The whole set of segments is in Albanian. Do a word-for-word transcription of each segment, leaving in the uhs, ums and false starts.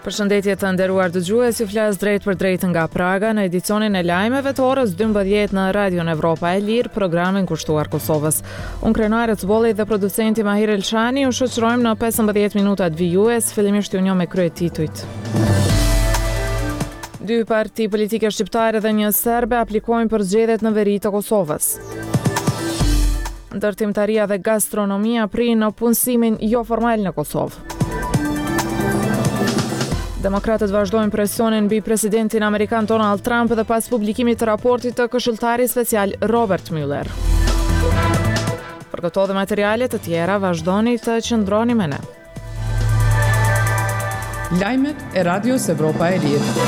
Përshëndetje të nderuar dëgjues, ju flas drejt për drejt nga Praga në edicionin e lajmeve të orës dymbëdhjetë në Radion Evropa e Lirë, programin kushtuar Kosovës. Unë krenare të bollit dhe producenti Mahir Elshani ju shoqërojmë në pesëmbëdhjetë minutat vijues, fillimisht ju njoh me krye titujt. Dy parti politike shqiptare dhe një serbe aplikojnë për zgjedhjet në veri të Kosovës. Ndërtimtaria dhe gastronomia prinë në punësimin jo formal në Kosovë. Demokratët vazhdojnë presionin mbi presidentin amerikan Donald Trump dhe pas publikimit të raportit të këshilltarit special Robert Mueller. Për këto dhe materiale të tjera vazhdoni të qëndroni me ne. Lajmet e Radios Evropa e Lirë.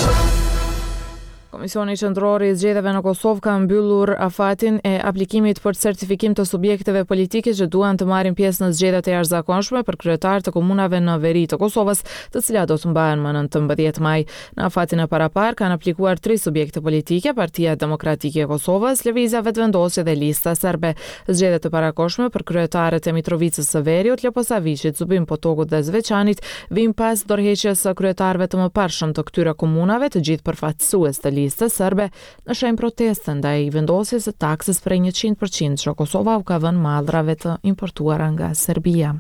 Komisioni Qendror i Zgjedhjeve në Kosovë ka mbyllur afatin e aplikimit për certifikim të subjekteve politike që duan të marrin pjesë në zgjedhjet e jashtëzakonshme për kryetar të komunave në veri të Kosovës, të cilat do të mbahen më nëntëmbëdhjetë maj. Në afatin e parapar kanë aplikuar tri subjekte politike: Partia Demokratike e Kosovës, Lëvizja Vetëvendosje dhe Lista Serbe. Zgjedhjet e parakoshme për kryetarët e Mitrovicës së Veriut, Ljoposavicit, Zubin Potogut dhe Zveçanit vijnë pas dorëheqjes së kryetarëve të mëparshëm të këtyre komunave, të gjithë përfaqësues të Lista Serbe, në shenjë proteste ndaj vendosjes së taksës prej njëqind përqind që Kosova u ka vënë mallrave të importuara nga Serbia.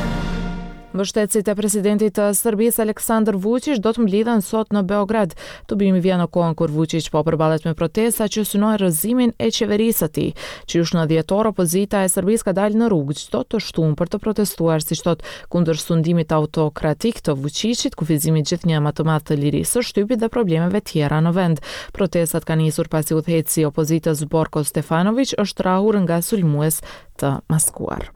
Mbështetësit e presidentit të Serbisë Aleksandar Vučić do të mblidhen sot në Beograd. Tubimi vjen në kohën kur Vučić po përballet me protesta që synojnë rrëzimin e qeverisë së tij. Qysh në dhjetor opozita e Serbisë ka dalë në rrugë çdo të shtunë për të protestuar, siç thot, kundër sundimit autokratik të Vučićit, kufizimit gjithnjë më të madh të lirisë së shtypit dhe problemeve tjera në vend. Protestat kanë nisur pasi udhëheqësi i opozitës Borko Stefanović është rrahur nga sulmues të maskuar.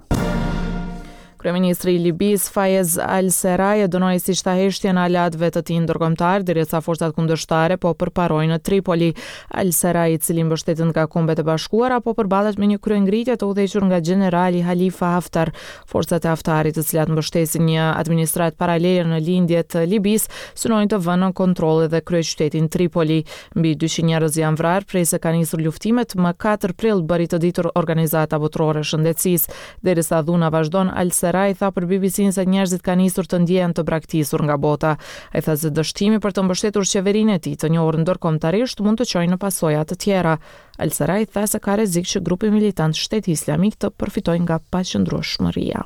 Kryeministri i Libisë Fayez al-Serraj dënoi si shtaheshtjen e alatëve të tij ndërkombëtar, derisa forcat kundërshtare po përparojnë në Tripoli. Al-Serraj, i cili mbështetet nga Kombet e Bashkuara, po përballet me një kryengritje të udhëhequr nga generali Khalifa Haftar. Forcat e Haftarit, të cilat mbështesin një administratë paralele në lindje të Libisë, synojnë të vënë në kontroll edhe kryeqytetin Tripoli. Mbi dyqind njerëz janë vrarë prej se kanë nisur luftimet më katër prill, bëri të ditur organizata botërore e shëndetësisë. Derisa dhuna vazhdon, Al-Serraj i tha për B B C-n se njerëzit kanë nisur të ndjehen të braktisur nga bota. Ai tha se dështimi për të mbështetur qeverinë e tij, të njohur ndërkombëtarisht, mund të çojë në pasoja të tjera. Al-Serraj tha se ka rrezik që grupi militant Shteti Islamik të përfitojë nga paqëndrueshmëria.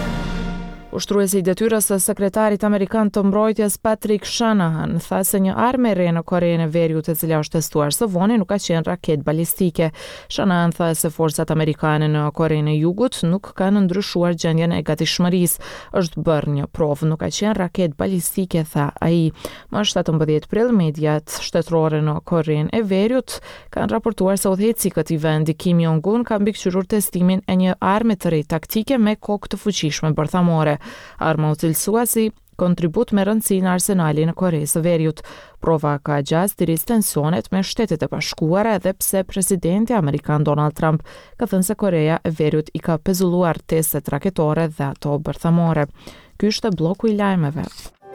Ushtruesi i detyrës së sekretarit amerikan të mbrojtjes Patrick Shanahan tha se një armë e re në Korenë e Veriut, e cila është testuar së voni, nuk ka qenë raketë balistike. Shanahan tha se forcat amerikane në Korenë e Jugut nuk kanë ndryshuar gjendjen e gatishmërisë. Është bërë një provë, nuk ka qenë raketë balistike, tha ai. Më shtatëmbëdhjetë prill, mediat shtetërore në Korenë e Veriut kanë raportuar se udhëheqësi i këtij vendi, Kim Jong-un, ka mbikëqyrur testimin e një arme të re taktike me kokë të fuqishme bërthamore. Arma u cilësua si kontribut me rëndësi në arsenalin e Koreisë së Veriut. Prova ka gjasë tensionet me Shtetet e Bashkuara, edhe pse presidenti amerikan Donald Trump ka thënë se Korea e Veriut i ka pezulluar testet raketore dhe ato bërthamore. Ky është bloku i lajmeve.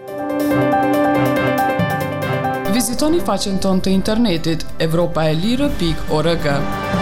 Vizitoni faqen tonë të internetit evropaelire pikë org.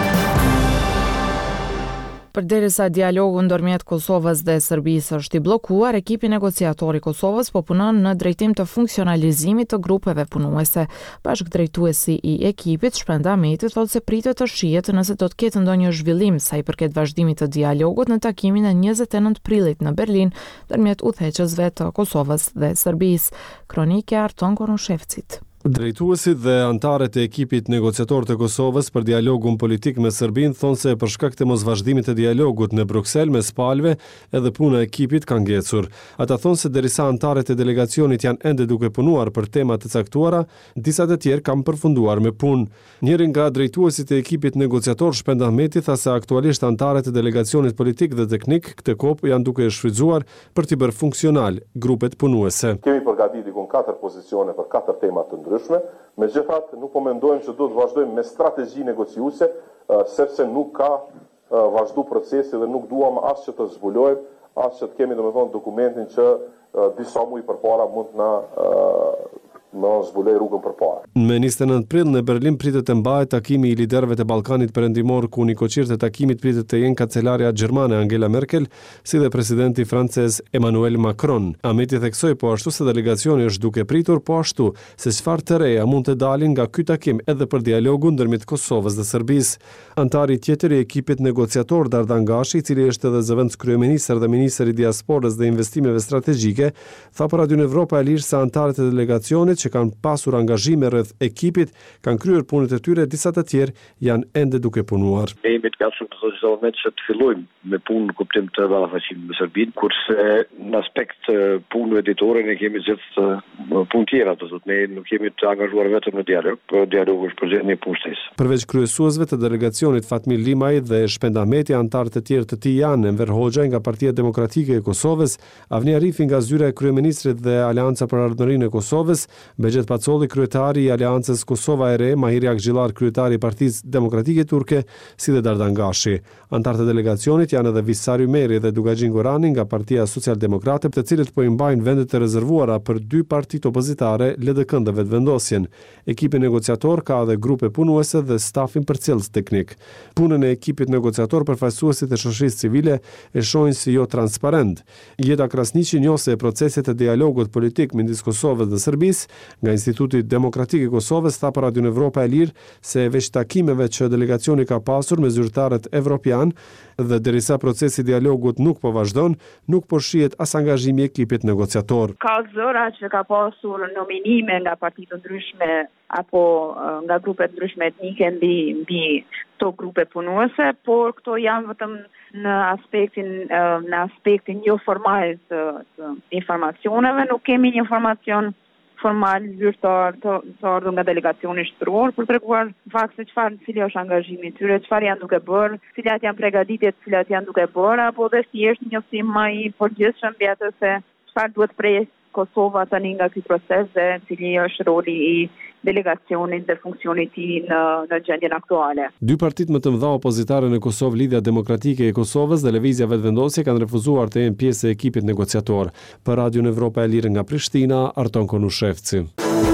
Përderisa dialogu ndërmjet Kosovës dhe Serbisë është i bllokuar, ekipi negociator i Kosovës po punon në drejtim të funksionalizimit të grupeve punuese. Bashkëdrejtuesi i ekipit, Shpend Ahmeti, thotë se pritet të shihet nëse do të ketë ndonjë zhvillim sa i përket vazhdimit të dialogut në takimin e njëzet e nëntë prillit në Berlin ndërmjet udhëheqësve të Kosovës dhe Serbisë. Kronike Arton Korushevcit. Drejtuesit dhe antarët e ekipit negociator të Kosovës për dialogun politik me Serbinë thonë se për shkak të mosvazhdimit të dialogut në Bruksel mes palëve, edhe puna e ekipit ka ngecur. Ata thonë se derisa antarët e delegacionit janë ende duke punuar për tema të caktuara, disa të tjerë kanë përfunduar me punë. Njëri nga drejtuesit e ekipit negociator, Shpend Ahmeti, tha se aktualisht antarët e delegacionit politik dhe teknik këtë kohë janë duke shfrytzuar për t'i bërë funksional grupet punuese. Kemi përgatitur kon katër pozicione për katër tema të ndryshme. Megjithatë, nuk po mendojmë se duhet të vazhdojmë me strategji negociuese, sepse nuk ka vazhdu procesi dhe nuk duam as që të zbulojmë, as që të kemi domethënë dokumentin që disa muaj përpara mund na në zbuloj rrugën përpara. Në njëzet e nëntë prill në Berlin pritet të mbahet takimi i liderëve të Ballkanit Perëndimor, ku një koqirë të takimit pritet të jenë kancelarja gjermane Angela Merkel si dhe presidenti francez Emmanuel Macron. Ameti theksoi po ashtu se delegacioni është duke pritur po ashtu se çfarë të reja mund të dalin nga ky takim edhe për dialogun ndërmjet Kosovës dhe Serbisë. Antari tjetër i ekipit negociator Dardan Gashi, i cili është edhe zëvendës kryeministër dhe ministër i diasporës dhe investimeve strategjike, tha për Radio Evropa e Lirë se antarët e delegacionit që kanë pasur angazhime rreth ekipit kanë kryer punët e tyre, disa të tjerë janë ende duke punuar. Ne jemi të gatshëm në çdo moment që të fillojmë me punë në kuptim të ballafaqimit me Serbinë, kurse në aspekt punë editore ne kemi gjithë punë tjera, do të thotë ne nuk jemi të angazhuar vetëm në dialog, por dialogu është përgjithësi një punë shtesë. Përveç kryesuesve të delegacionit Fatmir Limaj dhe Shpend Ahmeti, antarët e tjerë të tij janë Enver Hoxha nga Partia Demokratike e Kosovës, Avni Arifi nga zyra e kryeministrit dhe Aleanca për Ardhmërinë e Kosovës, Bexhet Pacolli, kryetari i Aleancës Kosova e Re, Mahir Akxhillar, kryetari i Partisë Demokratike Turke, si dhe Dardan Gashi. Antarët e delegacionit janë edhe Visar Ymeri dhe Dugaxhin Gorani nga Partia Socialdemokrate, të cilët po i mbajnë vendet e rezervuara për dy partitë opozitare, L D K-n dhe Vetëvendosjen. Ekipi negociator ka edhe grupe punuese dhe stafin përcjellës teknik. Punën e ekipit negociator përfaqësuesit e shoqërisë civile e shohin si jo transparent. Jeta Krasniqi, njose e procesit të dialogut politik midis Kosovës dhe Serbisë, nga Instituti Demokratik i Kosovës, tha për Radio Evropa e Lirë se veç takimeve që delegacioni ka pasur me zyrtarët evropian dhe derisa procesi i dialogut nuk po vazhdon, nuk po shihet as angazhimi i ekipit negociator. Ka zëra që ka pasur nominime nga partitë ndryshme apo nga grupe ndryshme etnike mbi mbi këto grupe punuese, por këto janë vetëm në aspektin në aspektin jo formal të, të informacioneve, nuk kemi një informacion formal zyrtar të, të ardhur nga delegacioni shtruar për treguar fakt se çfarë cili është angazhimi i tyre, çfarë janë duke bërë, cilat janë përgatitjet, cilat janë duke bërë, apo dhe thjesht një njoftim më i përgjithshëm mbi atë se çfarë duhet prej Kosova tani nga ky proces dhe cili është roli i delegacionit dhe funksionit i tij në, në gjendjen aktuale. Dy partitë më të mëdha opozitare në Kosovë, Lidhja Demokratike e Kosovës dhe Lëvizja Vetëvendosje, kanë refuzuar të jenë pjesë e ekipit negociator. Për Radio Evropa e Lirë nga Prishtina, Arton Konushevci.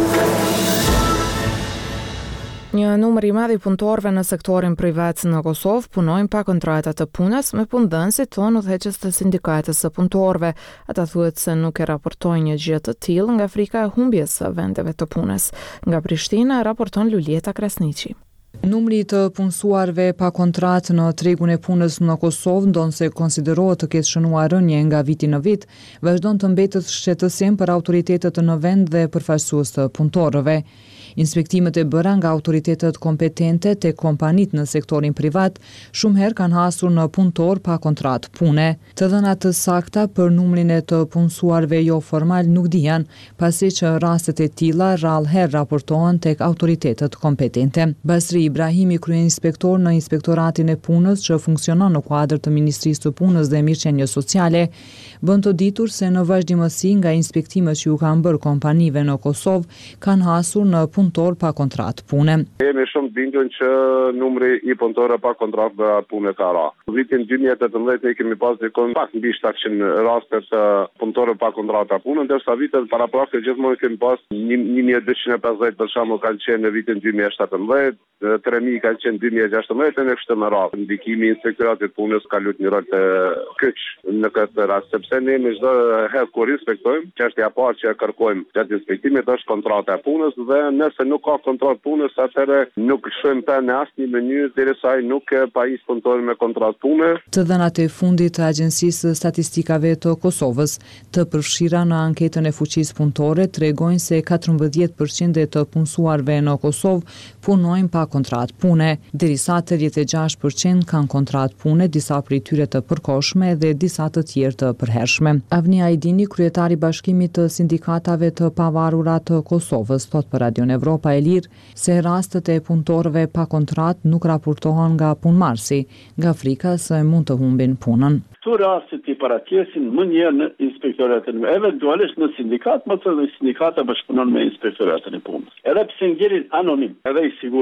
Një numër i madh i punëtorëve në sektorin privat në Kosovë punojnë pa kontrata të punës me punëdhënësit tonë udhëheqës të sindikatës së punëtorëve. Ata thuhet se nuk e raportojnë një gjë të tillë nga frika e humbjes së vendeve të punës. Nga Prishtina raporton Lulieta Krasniqi. Numri të punësuarve pa kontratë në tregun e punës në Kosovë, ndonse konsiderohet të ketë shënuar rënje nga viti në vit, vazhdon të mbetet shqetësim për autoritetet në vend dhe përfaqësues të punëtorëve. Inspektimet e bëra nga autoritetet kompetente te kompanitë në sektorin privat shumë herë kanë hasur në punëtor pa kontratë pune. Të dhënat të sakta për numrin e të punësuarve jo formal nuk dihen, pasi që rastet e tilla rrallë herë raportohen tek autoritetet kompetente. Basri Ibrahimi, kryeinspektor në Inspektoratin e Punës që funksionon në kuadër të Ministrisë së Punës dhe Mirëqenies Sociale, bën të ditur se në vazhdimësi nga inspektimet që u kanë bërë kompanive në Kosovë kanë hasur në punëtor pa kontratë pune. Jemi shumë bindur që numri i punëtorëve pa kontratë pune ka ra. Në vitin dy mijë e tetëmbëdhjetë ne kemi pas dikon pak mbi shtatëqind raste të punëtorëve pa kontratë pune, ndërsa vitet paraprake gjithmonë kemi pas një mijë e dyqind e pesëdhjetë për shembull kanë qenë në vitin dy mijë e shtatëmbëdhjetë, tre mijë kanë qenë dy mijë e gjashtëmbëdhjetë në kështu me radhë. Ndikimi i Inspektoratit të Punës ka luajtur një rol të kyç në këtë rast, sepse ne me çdo herë kur inspektojmë, çështja e parë që kërkojmë gjatë inspektimit është kontrata e punës dhe nëse nuk ka kontratë punës, atëherë nuk shojmë pa në asnjë mënyrë derisa ai nuk pajis punëtorin me kontratë pune. Të dhënat e fundit të Agjencisë Statistikave të Kosovës, të përfshira në anketën e fuqisë punëtore, tregojnë se katërmbëdhjetë përqind e të punësuarve në Kosovë punojnë pa kontratë pune, derisa tridhjetë e gjashtë përqind kanë kontratë pune, disa prej tyre të përkohshme dhe disa të tjerë të përhershme. Avni Ajdini, kryetari i Bashkimit të Sindikatave të Pavarura të Kosovës, thot për Radio Evropa e Lirë se rastet e punëtorëve pa kontratë nuk raportohen nga punëmarrësi, nga frika se mund të humbin punën. Këto rastet i paratjesin më njëherë në inspektoratin, eventualisht në sindikat, më të dhe sindikata bashkëpunon me inspektoratin e punës. Edhe pse ngjerin anonim, edhe i siguroj që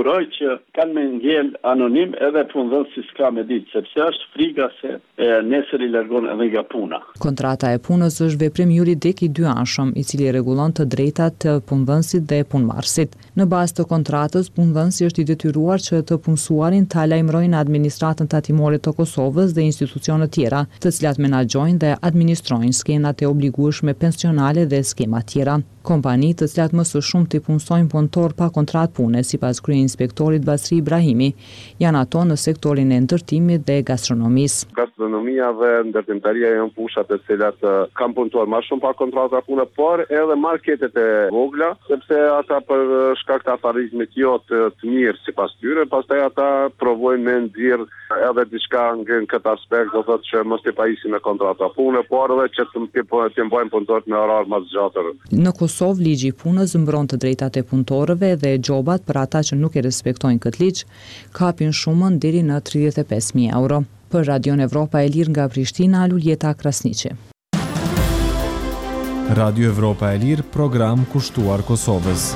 që kanë me ngel anonim edhe punëdhënësi s'ka me ditë, sepse është frika se e, nesër i largon edhe nga puna. Kontrata e punës është veprim juridik i dyanshëm, i cili rregullon të drejtat të punëdhënësit dhe punëmarrësit. Në bazë të kontratës, punëdhënësi është i detyruar që të punësuarin ta lajmërojnë administratën tatimore të Kosovës dhe institucione tjera, të cilat menaxhojnë dhe administrojnë skenat e obligueshme pensionale dhe skema tjera. Kompani të cilat më së shumti punësojnë punëtor pa kontratë pune, sipas kryeinspektorit Basri Ibrahimi, janë ato në sektorin e ndërtimit dhe gastronomisë. Gastronomia dhe ndërtimtaria janë fushat e cilat kanë punëtor më shumë pa kontrata pune, por edhe marketet e vogla, sepse ata për shkak të afarizmit jo të, të mirë sipas tyre, pastaj ata provojnë me nxjerr edhe diçka në këtë aspekt, do thotë që mos të pajisin me kontrata pune, por edhe që të të mbajnë punëtorët në orar më të gjatë. Në Kosovë, ligji i punës mbron të drejtat e punëtorëve dhe gjobat për ata që nuk e respektojnë këtë ligj kapin shumën deri në tridhjetë e pesë mijë euro. Për Radion Evropa e Lirë nga Prishtina, Luljeta Krasniqi. Radio Evropa e Lirë, program kushtuar Kosovës.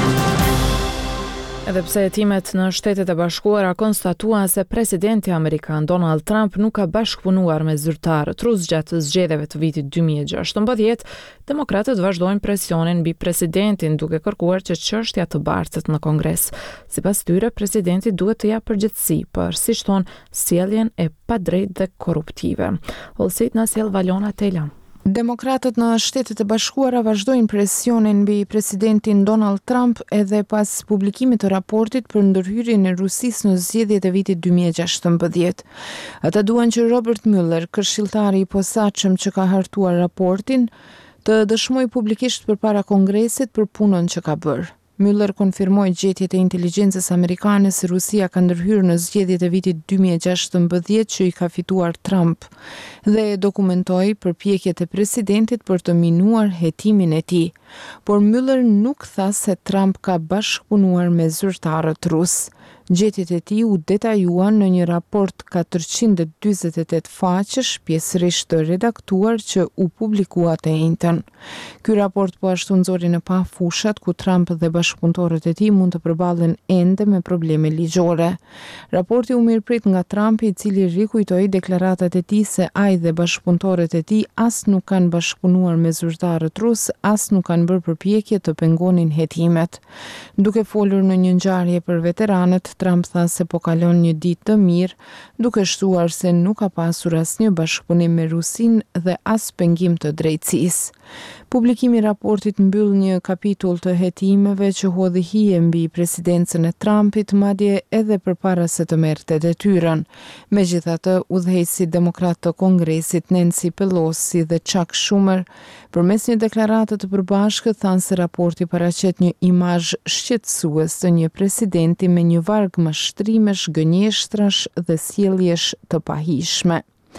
Edhe pse hetimet në Shtetet e Bashkuara konstatuan se presidenti amerikan Donald Trump nuk ka bashkëpunuar me zyrtarët rus gjatë zgjedhjeve të vitit dy mijë e gjashtëmbëdhjetë, demokratët vazhdojnë presionin mbi presidentin duke kërkuar që çështja të bartet në Kongres. Sipas tyre, presidenti duhet të japë përgjegjësi për, siç thon, sjelljen e padrejtë dhe korruptive. Olsit na sjell Valona Tela. Demokratët në Shtetet e Bashkuara vazhdojnë presionin mbi presidentin Donald Trump edhe pas publikimit të raportit për ndërhyrjen e Rusisë në zgjedhjet e vitit dy mijë e gjashtëmbëdhjetë. Ata duan që Robert Mueller, këshilltari i posaçëm që ka hartuar raportin, të dëshmojë publikisht përpara Kongresit për punën që ka bërë. Mueller konfirmoi gjetjet e inteligjencës amerikane se Rusia ka ndërhyrë në zgjedhjet e vitit dy mijë e gjashtëmbëdhjetë që i ka fituar Trump dhe dokumentoi përpjekjet e presidentit për të minuar hetimin e tij. Por Mueller nuk tha se Trump ka bashkëpunuar me zyrtarët rus. Gjetjet e tij u detajuan në një raport katërqind e dyzet e tetë faqesh, pjesërisht të redaktuar që u publikua të njëjtën. Ky raport po ashtu nxori në pa fushat ku Trump dhe bashkëpunëtorët e tij mund të përballen ende me probleme ligjore. Raporti u mirëprit nga Trumpi, i cili rikujtoi deklaratat e tij se ai dhe bashkëpunëtorët e tij as nuk kanë bashkëpunuar me zyrtarët rus, as nuk kanë bërë përpjekje të pengonin hetimet. Duke folur në një ngjarje për veteranët, Trump tha se po kalon një ditë të mirë, duke shtuar se nuk ka pasur asnjë bashkëpunim me Rusinë dhe as pengim të drejtësisë. Publikimi i raportit mbyll një kapitull të hetimeve që hodhi hije mbi presidencën e Trumpit, madje edhe përpara se të merrte detyrën. Megjithatë, udhëheqësi demokrat të Kongresit Nancy Pelosi dhe Chuck Schumer, përmes një deklarate të përbashkët, thanë se raporti paraqet një imazh shqetësues të një presidenti me një varg mashtrimesh, gënjeshtrash dhe sjelljesh të pahishme.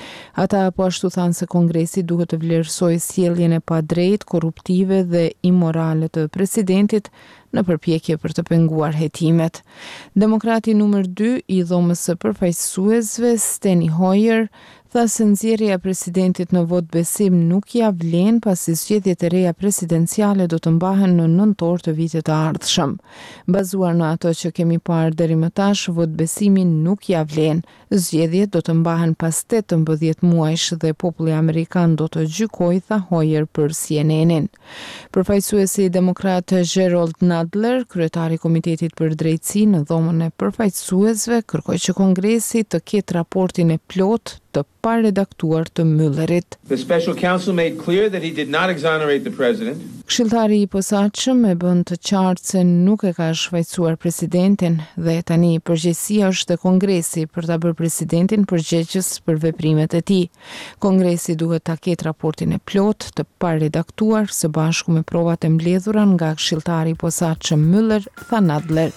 Ata po ashtu thanë se Kongresi duhet të vlerësojë sjelljen e padrejtë, korruptive dhe imorale të presidentit në përpjekje për të penguar hetimet. Demokrati numër dy i dhomës së përfaqësuesve, Steny Hoyer, tha se nxjerrja e presidentit në vot besim nuk ja vlen pasi zgjedhjet e reja presidenciale do të mbahen në nëntor të vitit të ardhshëm. Bazuar në ato që kemi parë deri më tash, vot besimin nuk ja vlen. Zgjedhjet do të mbahen pas tetëmbëdhjetë muajsh dhe populli amerikan do të gjykojë, tha Hoyer për C N N-in. Përfaqësuesi demokrat Gerald Nadler, kryetari i Komitetit për Drejtësi në dhomën e përfaqësuesve, kërkoi që Kongresi të ketë raportin e plotë të paredaktuar të Muellerit. The special counsel made clear that he did not exonerate the president. Këshilltari i posaçëm e bën të qartë se nuk e ka shfaqësuar presidentin dhe tani përgjegjësia është e Kongresi për ta bërë presidentin përgjegjës për veprimet e tij. Kongresi duhet ta ketë raportin e plotë të paredaktuar së bashku me provat e mbledhura nga këshilltari i posaçëm Mueller, tha Nadler.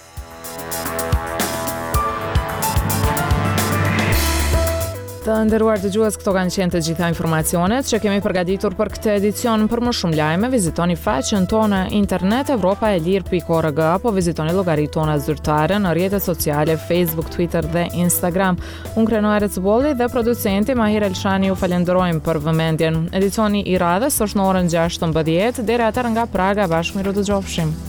Të nderuar dëgjues, këto kanë qenë të gjitha informacionet që kemi përgatitur për këtë edicion. Për më shumë lajme, vizitoni faqen tonë internet evropa e lirë pikë org apo vizitoni llogaritë tona zyrtare në rrjetet sociale Facebook, Twitter dhe Instagram. Unë Krenuare Cbolli dhe producenti Mahir Elshani ju falenderojmë për vëmendjen. Edicioni i radhës është në orën gjashtëmbëdhjetë, deri atëherë nga Praga, bashkë miru të dëgjofshim.